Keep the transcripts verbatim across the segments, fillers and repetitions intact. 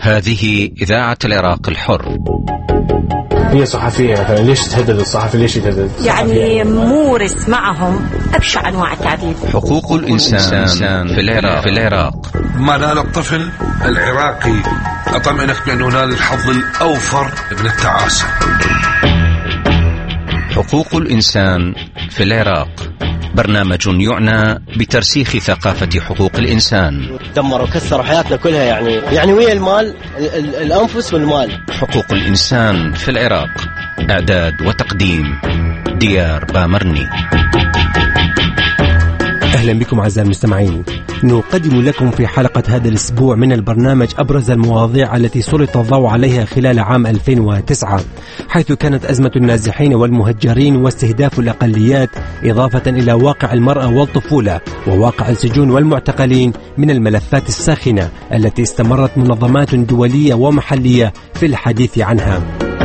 هذه إذاعة العراق الحر. هي صحفية مثلا، ليش تهدد الصحفي؟ ليش يتهدد؟ يعني مورس معهم أبشع أنواع التعذيب. حقوق الإنسان في العراق في العراق ما نال الطفل العراقي أطمئنك بأنه نال الحظ الأوفر من التعاسة. حقوق الإنسان في العراق برنامج يعنى بترسيخ ثقافة حقوق الإنسان. دمروا وكسروا حياتنا كلها، يعني يعني ويا المال ال الأنفس والمال. حقوق الإنسان في العراق، إعداد وتقديم ديار بامرني. أهلا بكم أعزائي المستمعين. نقدم لكم في حلقة هذا الأسبوع من البرنامج أبرز المواضيع التي سلط الضوء عليها خلال عام ألفين وتسعة، حيث كانت أزمة النازحين والمهجرين واستهداف الأقليات، إضافة إلى واقع المرأة والطفولة وواقع السجون والمعتقلين من الملفات الساخنة التي استمرت منظمات دولية ومحلية في الحديث عنها.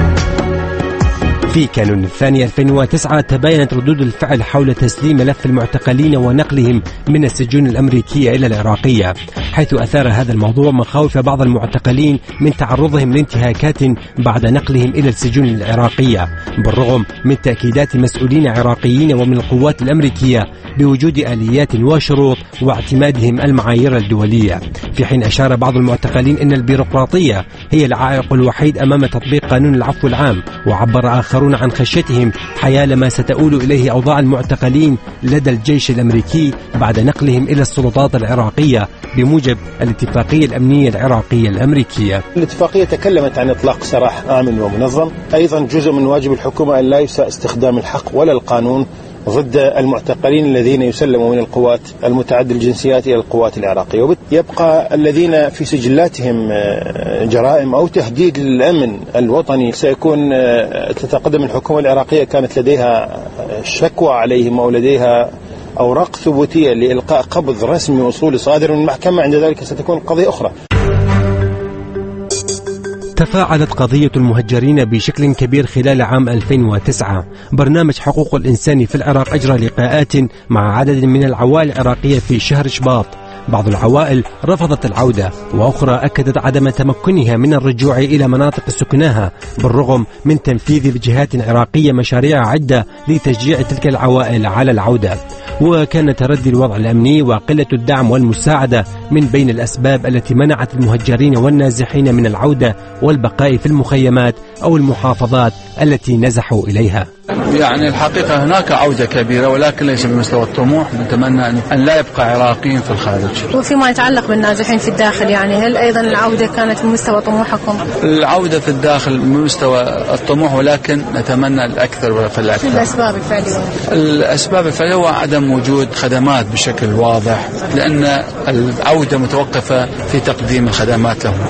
في كانون الثاني ألفين وتسعة تباينت ردود الفعل حول تسليم ملف المعتقلين ونقلهم من السجون الأمريكية إلى العراقية، حيث أثار هذا الموضوع مخاوف بعض المعتقلين من تعرضهم لانتهاكات بعد نقلهم إلى السجون العراقية، بالرغم من تأكيدات مسؤولين عراقيين ومن القوات الأمريكية بوجود آليات وشروط واعتمادهم المعايير الدولية، في حين أشار بعض المعتقلين أن البيروقراطية هي العائق الوحيد أمام تطبيق قانون العفو العام، وعبر آخر عن خشيتهم حيال ما ستؤول إليه أوضاع المعتقلين لدى الجيش الأمريكي بعد نقلهم إلى السلطات العراقية بموجب الاتفاقية الأمنية العراقية الأمريكية. الاتفاقية تكلمت عن إطلاق سراح آمن ومنظم، أيضا جزء من واجب الحكومة أن لا يساء استخدام الحق ولا القانون ضد المعتقلين الذين يسلموا من القوات المتعدد الجنسيات إلى القوات العراقية، ويبقى الذين في سجلاتهم جرائم أو تهديد للأمن الوطني سيكون تتقدم الحكومة العراقية كانت لديها شكوى عليهم أو لديها أوراق ثبوتية لإلقاء قبض رسمي وصولي صادر من المحكمة، عند ذلك ستكون قضية أخرى. تفاعلت قضية المهجرين بشكل كبير خلال عام ألفين وتسعة. برنامج حقوق الإنسان في العراق أجرى لقاءات مع عدد من العوائل العراقية في شهر شباط. بعض العوائل رفضت العودة، وأخرى أكدت عدم تمكنها من الرجوع إلى مناطق سكناها، بالرغم من تنفيذ الجهات العراقية مشاريع عدة لتشجيع تلك العوائل على العودة. وكان تردي الوضع الأمني وقلة الدعم والمساعدة من بين الأسباب التي منعت المهجرين والنازحين من العودة والبقاء في المخيمات أو المحافظات التي نزحوا إليها. يعني الحقيقة هناك عودة كبيرة ولكن ليس بمستوى الطموح، نتمنى أن لا يبقى عراقيين في الخارج. وفيما يتعلق بالنازحين في الداخل، يعني هل أيضا العودة كانت بمستوى طموحكم؟ العودة في الداخل بمستوى الطموح، ولكن نتمنى الأكثر في الأكثر. الأسباب الفعلية الأسباب الفعلية هو عدم وجود خدمات بشكل واضح، لأن العودة متوقفة في تقديم الخدمات لهم.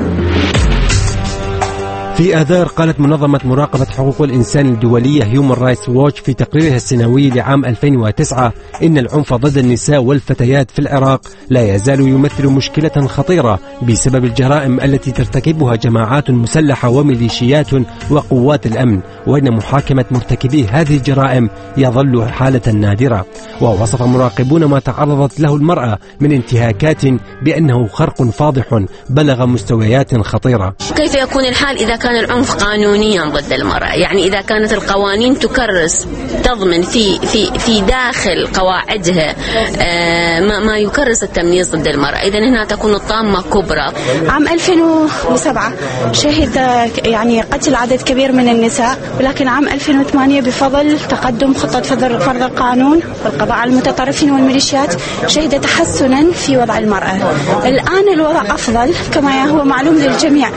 في آذار قالت منظمة مراقبة حقوق الإنسان الدولية هيومن رايتس ووتش في تقريرها السنوي لعام ألفين وتسعة إن العنف ضد النساء والفتيات في العراق لا يزال يمثل مشكلة خطيرة بسبب الجرائم التي ترتكبها جماعات مسلحة وميليشيات وقوات الأمن، وإن محاكمة مرتكبي هذه الجرائم يظل حالة نادرة. ووصف مراقبون ما تعرضت له المرأة من انتهاكات بأنه خرق فاضح بلغ مستويات خطيرة. كيف يكون الحال إذا كان العنف قانونيا ضد المرأة؟ يعني إذا كانت القوانين تكرس تضمن في في في داخل قواعدها ما ما يكرس التمييز ضد المرأة، إذا هنا تكون الطامة كبرى. عام ألفين وسبعة شهد يعني قتل عدد كبير من النساء، ولكن عام ألفين وثمانية بفضل تقدم خطة فرض القانون والقضاء على المتطرفين والميليشيات شهد تحسنا في وضع المرأة. الآن الوضع أفضل كما هو معلوم للجميع.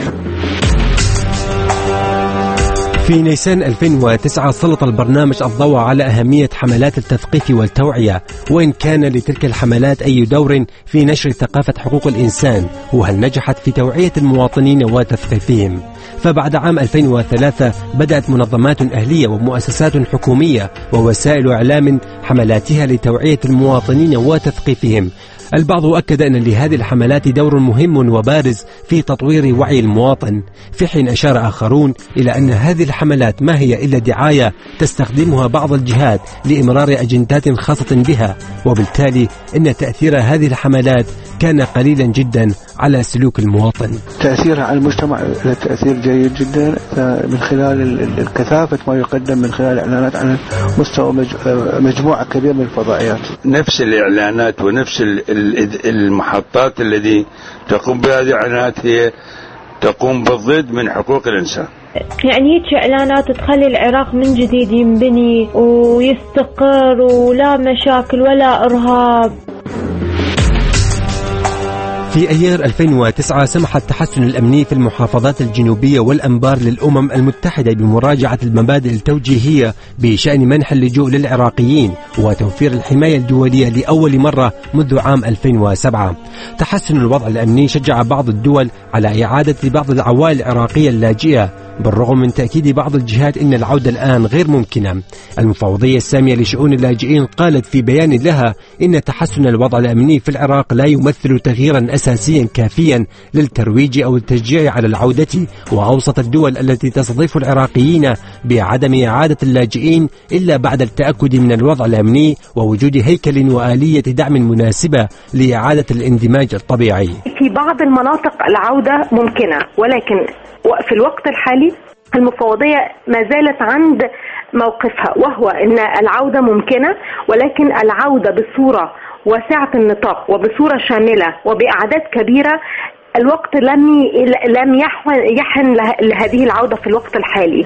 في نيسان ألفين وتسعة سلط البرنامج الضوء على أهمية حملات التثقيف والتوعية، وإن كان لتلك الحملات أي دور في نشر ثقافة حقوق الإنسان، وهل نجحت في توعية المواطنين وتثقيفهم؟ فبعد عام ألفين وثلاثة بدأت منظمات أهلية ومؤسسات حكومية ووسائل إعلام حملاتها لتوعية المواطنين وتثقيفهم. البعض أكد أن لهذه الحملات دور مهم وبارز في تطوير وعي المواطن، في حين أشار آخرون إلى أن هذه الحملات ما هي إلا دعاية تستخدمها بعض الجهات لإمرار أجندات خاصة بها، وبالتالي أن تأثير هذه الحملات كان قليلا جدا على سلوك المواطن. تأثيرها على المجتمع له تأثير جيد جدا من خلال الكثافة ما يقدم من خلال الإعلانات على مستوى مجموعة كبيرة من الفضائيات. نفس الإعلانات ونفس المحطات التي تقوم بهذه الإعلانات هي تقوم بالضد من حقوق الإنسان. يعني هيك إعلانات تخلي العراق من جديد ينبني ويستقر ولا مشاكل ولا إرهاب. في أيار ألفين وتسعة سمح التحسن الأمني في المحافظات الجنوبية والأنبار للأمم المتحدة بمراجعة المبادئ التوجيهية بشأن منح اللجوء للعراقيين وتوفير الحماية الدولية لأول مرة منذ عام ألفين وسبعة. تحسن الوضع الأمني شجع بعض الدول على إعادة بعض العوائل العراقية اللاجئة، بالرغم من تأكيد بعض الجهات أن العودة الآن غير ممكنة. المفوضية السامية لشؤون اللاجئين قالت في بيان لها إن تحسن الوضع الأمني في العراق لا يمثل تغييرا أساسيا كافيا للترويج أو التشجيع على العودة، وأوصت الدول التي تستضيف العراقيين بعدم إعادة اللاجئين إلا بعد التأكد من الوضع الأمني ووجود هيكل وآلية دعم مناسبة لإعادة الاندماج الطبيعي. في بعض المناطق العودة ممكنة، ولكن في الوقت الحالي المفوضية ما زالت عند موقفها، وهو أن العودة ممكنة، ولكن العودة بصورة واسعة النطاق وبصورة شاملة وبأعداد كبيرة. الوقت لم لم يحن لهذه العودة في الوقت الحالي.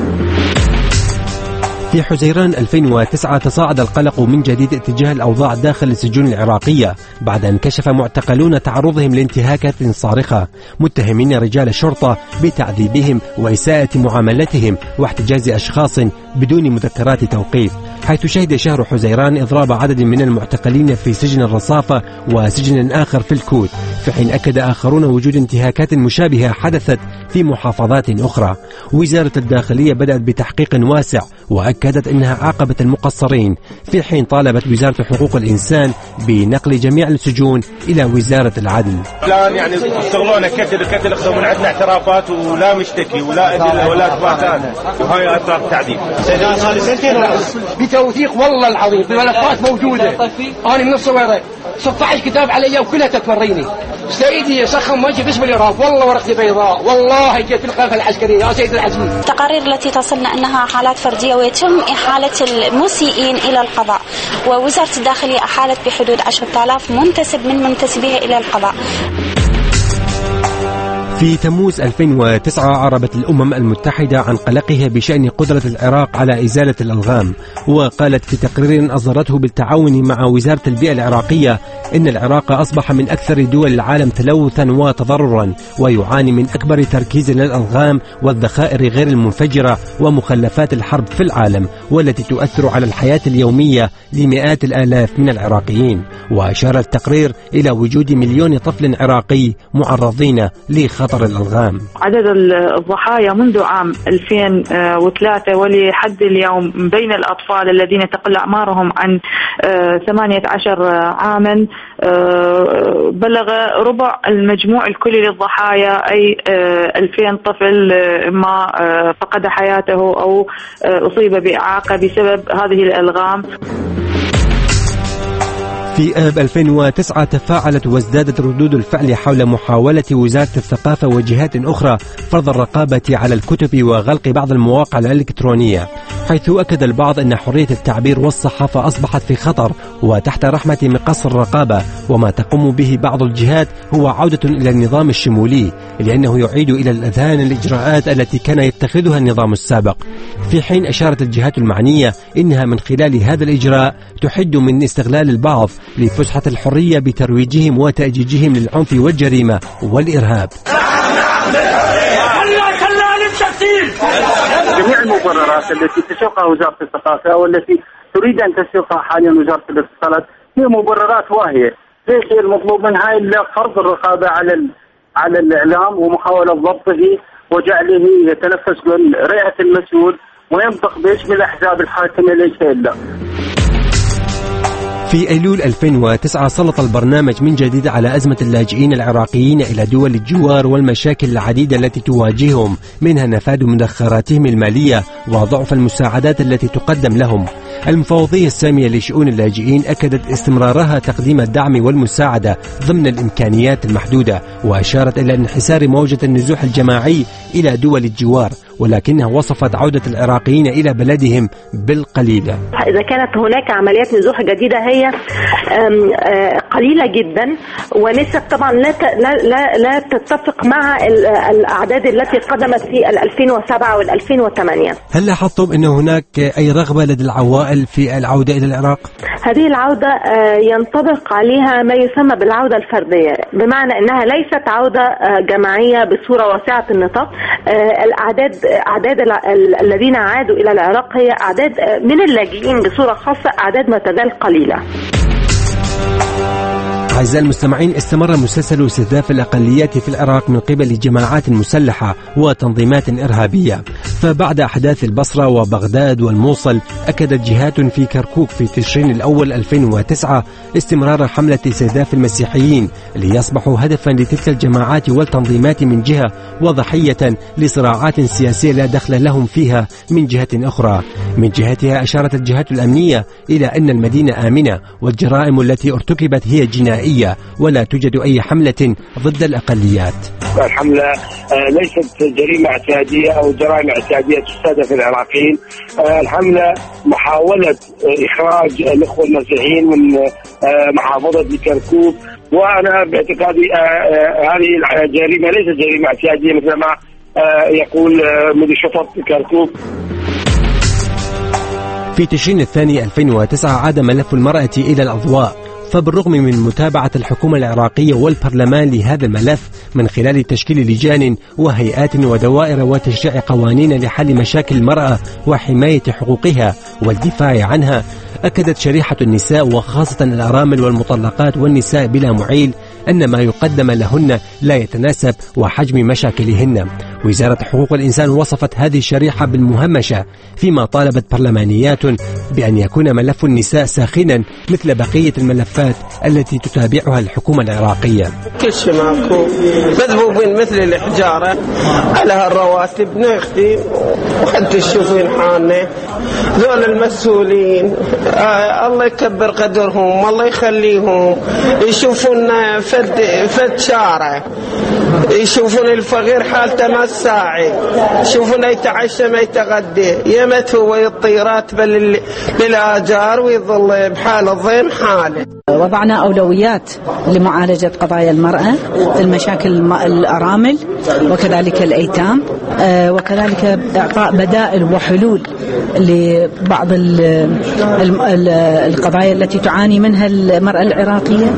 في حزيران ألفين وتسعة تصاعد القلق من جديد اتجاه الأوضاع داخل السجون العراقية بعد أن كشف معتقلون تعرضهم لانتهاكات صارخة، متهمين رجال الشرطة بتعذيبهم وإساءة معاملتهم واحتجاز أشخاص بدون مذكرات توقيف، حيث شهد شهر حزيران إضراب عدد من المعتقلين في سجن الرصافة وسجن آخر في الكوت، في حين أكد آخرون وجود انتهاكات مشابهة حدثت في محافظات أخرى. وزارة الداخلية بدأت بتحقيق واسع وأكدت أنها عاقبت المقصرين، في حين طالبت وزارة حقوق الإنسان بنقل جميع السجون إلى وزارة العدل. الآن يعني يشتغلون كتل كتل ياخذون من عندنا اعترافات ولا مشتكي ولا أدلة ولا إثباتات، وهاي أطراف تعذيب. صار سنتين بتوثيق والله العظيم بالملفات موجودة. أنا من الصويرة ستة عشر كتاب علي وكلها تتمريني. سيدي سخن وجه باسم الإرهاب، والله ورقتي بيضاء، والله جيت القافة العسكرية يا سيد العزيز. التقارير التي تصلنا أنها حالات فردية ويتم إحالة المسيئين إلى القضاء، ووزارة الداخلية أحالت بحدود عشرة آلاف منتسب من منتسبيها إلى القضاء. في تموز ألفين وتسعة عربت الأمم المتحدة عن قلقها بشأن قدرة العراق على إزالة الألغام، وقالت في تقرير أصدرته بالتعاون مع وزارة البيئة العراقية إن العراق أصبح من أكثر دول العالم تلوثا وتضررا، ويعاني من أكبر تركيز للألغام والذخائر غير المنفجرة ومخلفات الحرب في العالم، والتي تؤثر على الحياة اليومية لمئات الآلاف من العراقيين. وأشار التقرير إلى وجود مليون طفل عراقي معرضين لخطر الألغام. عدد الضحايا منذ عام ألفين وثلاثة ولحد اليوم بين الأطفال الذين تقل أعمارهم عن ثمانية عشر عاما بلغ ربع المجموع الكلي للضحايا، أي ألفين طفل ما فقد حياته أو أصيب بإعاقة بسبب هذه الألغام. في آب ألفين وتسعة تفاعلت وازدادت ردود الفعل حول محاولة وزارة الثقافة وجهات أخرى فرض الرقابة على الكتب وغلق بعض المواقع الإلكترونية، حيث أكد البعض أن حرية التعبير والصحافة أصبحت في خطر وتحت رحمة مقص الرقابة، وما تقوم به بعض الجهات هو عودة إلى النظام الشمولي، لأنه يعيد إلى الأذهان الإجراءات التي كان يتخذها النظام السابق، في حين أشارت الجهات المعنية إنها من خلال هذا الإجراء تحد من استغلال البعض لفسحة الحرية بترويجهم وتأجيجهم للعنف والجريمة والإرهاب. جميع المبررات التي تسوقها وزارة الثقافة والتي تريد أن تسوقها حاليا وزارة الاتصالات هي مبررات واهية. ليس المطلوب منها إلا فرض الرقابة على على الإعلام ومحاولة ضبطه وجعله يتنفس من رئة المسؤول وينطق باسم الأحزاب الحاكمة ليس إلا. في أيلول ألفين وتسعة سلط البرنامج من جديد على أزمة اللاجئين العراقيين إلى دول الجوار والمشاكل العديدة التي تواجههم، منها نفاذ مدخراتهم المالية وضعف المساعدات التي تقدم لهم. المفوضية السامية لشؤون اللاجئين أكدت استمرارها تقديم الدعم والمساعدة ضمن الإمكانيات المحدودة، وأشارت إلى انحسار موجة النزوح الجماعي إلى دول الجوار، ولكنها وصفت عودة العراقيين إلى بلدهم بالقليلة. إذا كانت هناك عمليات نزوح جديدة هي قليلة جدا، ونسب طبعا لا لا لا تتفق مع الأعداد التي قدمت في ألفين وسبعة وألفين وثمانية. هل لاحظتم أن هناك أي رغبة لدى العوائل في العودة إلى العراق؟ هذه العودة ينطبق عليها ما يسمى بالعودة الفردية، بمعنى أنها ليست عودة جماعية بصورة واسعة النطاق. الأعداد أعداد الذين عادوا إلى العراق هي أعداد من اللاجئين بصورة خاصة، أعداد ما تزال قليلة. أعزائي المستمعين، استمر مسلسل استهداف الأقليات في العراق من قبل جماعات مسلحة وتنظيمات إرهابية. فبعد أحداث البصرة وبغداد والموصل، أكدت جهات في كركوك في تشرين الأول ألفين وتسعة استمرار حملة استهداف المسيحيين ليصبحوا هدفا لتلك الجماعات والتنظيمات من جهة، وضحية لصراعات سياسية لا دخل لهم فيها من جهة أخرى. من جهتها أشارت الجهات الأمنية إلى أن المدينة آمنة، والجرائم التي ارتكبت هي جنائية، ولا توجد أي حملة ضد الأقليات. الحملة ليست جريمة اعتيادية أو جرائم اعتيادية تستهدف العراقيين. الحملة محاولة إخراج الإخوة المسيحيين من محافظة كركوك، وأنا باعتقادي هذه الجريمة ليست جريمة اعتيادية مثل ما يقول مدير شرطة كركوك. في تشرين الثاني ألفين وتسعة عاد ملف المرأة إلى الأضواء، فبالرغم من متابعة الحكومة العراقية والبرلمان لهذا الملف من خلال تشكيل لجان وهيئات ودوائر وتشريع قوانين لحل مشاكل المرأة وحماية حقوقها والدفاع عنها، أكدت شريحة النساء وخاصة الأرامل والمطلقات والنساء بلا معيل أن ما يقدم لهن لا يتناسب وحجم مشاكلهن. وزارة حقوق الإنسان وصفت هذه الشريحة بالمهمشة، فيما طالبت برلمانيات بأن يكون ملف النساء ساخنا مثل بقية الملفات التي تتابعها الحكومة العراقية. كل شيء ماكو، مذبوبين مثل الحجارة على هالرواتب نخدم، وحتى تشوفين حالنا ذول المسؤولين آه الله يكبر قدرهم، الله يخليهم، يشوفون فد فد شارع، يشوفون الفقير حالته ما الساعي، يشوفون يتعشى ما يتغدى، يمت هو يطيرات بل للآجار ويظل بحال الضيم حاله. وضعنا أولويات لمعالجة قضايا المرأة، المشاكل الأرامل، وكذلك الأيتام، وكذلك إعطاء بدائل وحلول لبعض القضايا التي تعاني منها المرأة العراقية.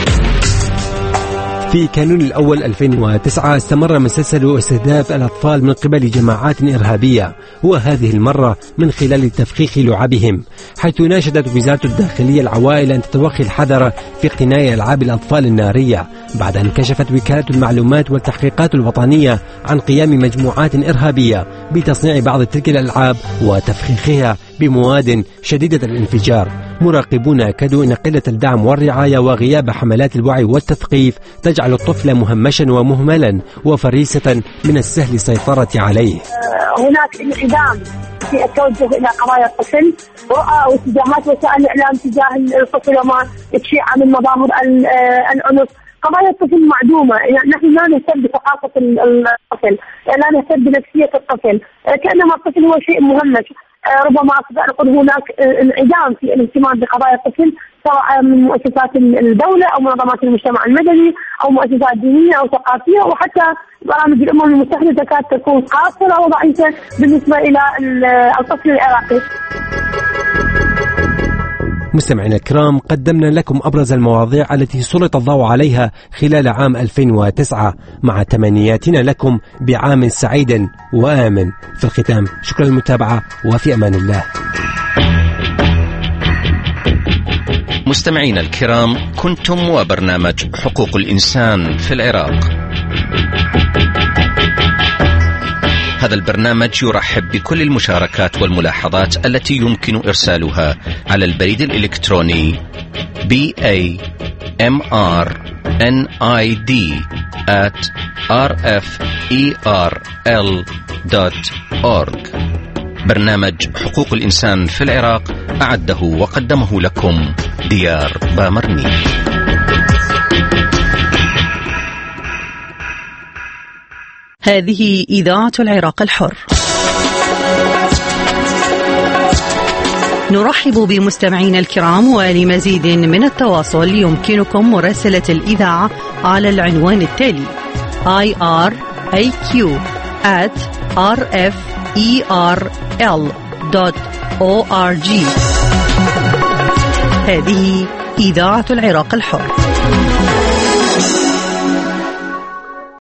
في كانون الأول ألفين وتسعة استمر مسلسل استهداف الأطفال من قبل جماعات إرهابية، وهذه المرة من خلال تفخيخ لعبهم، حيث ناشدت وزارة الداخلية العوائل أن تتوخي الحذر في اقتناء ألعاب الأطفال النارية، بعد أن كشفت وكالة المعلومات والتحقيقات الوطنية عن قيام مجموعات إرهابية بتصنيع بعض تلك الألعاب وتفخيخها بمواد شديدة الانفجار. مراقبون أكدوا أن قلة الدعم والرعاية وغياب حملات الوعي والتثقيف تجعل الطفل مهمشا ومهملا وفريسة من السهل السيطرة عليه. هناك انعدام في التوجه إلى قضايا الطفل واتجاهات وسائل الإعلام تجاه الطفل وما تشيع من مظاهر العنف. قضايا الطفل معدومة، يعني نحن لا نهتم بثقافة الطفل، لا نهتم بنفسية الطفل، كأنما الطفل هو شيء مهمش. ربما أقول هناك انعدام في الاهتمام بقضايا الطفل، سواء من مؤسسات الدولة أو منظمات المجتمع المدني أو مؤسسات دينية أو ثقافية، وحتى برامج الأمم المتحدة تكاد تكون قاصرة وضعيفة بالنسبة إلى الطفل العراقي. مستمعينا الكرام، قدمنا لكم أبرز المواضيع التي سلط الضوء عليها خلال عام ألفين وتسعة، مع تمنياتنا لكم بعام سعيد وآمن. في الختام شكرا للمتابعة وفي أمان الله. مستمعينا الكرام، كنتم وبرنامج حقوق الإنسان في العراق. هذا البرنامج يرحب بكل المشاركات والملاحظات التي يمكن إرسالها على البريد الإلكتروني بي إيه إم آر إن آي دي آت آر إف إي آر إل دوت أورج. برنامج حقوق الإنسان في العراق أعده وقدمه لكم ديار بامرني. هذه إذاعة العراق الحر. نرحب بمستمعينا الكرام، ولمزيد من التواصل يمكنكم مراسلة الإذاعة على العنوان التالي آي آر إيه كيو آت آر إف إي آر إل دوت أو آر جي. هذه إذاعة العراق الحر.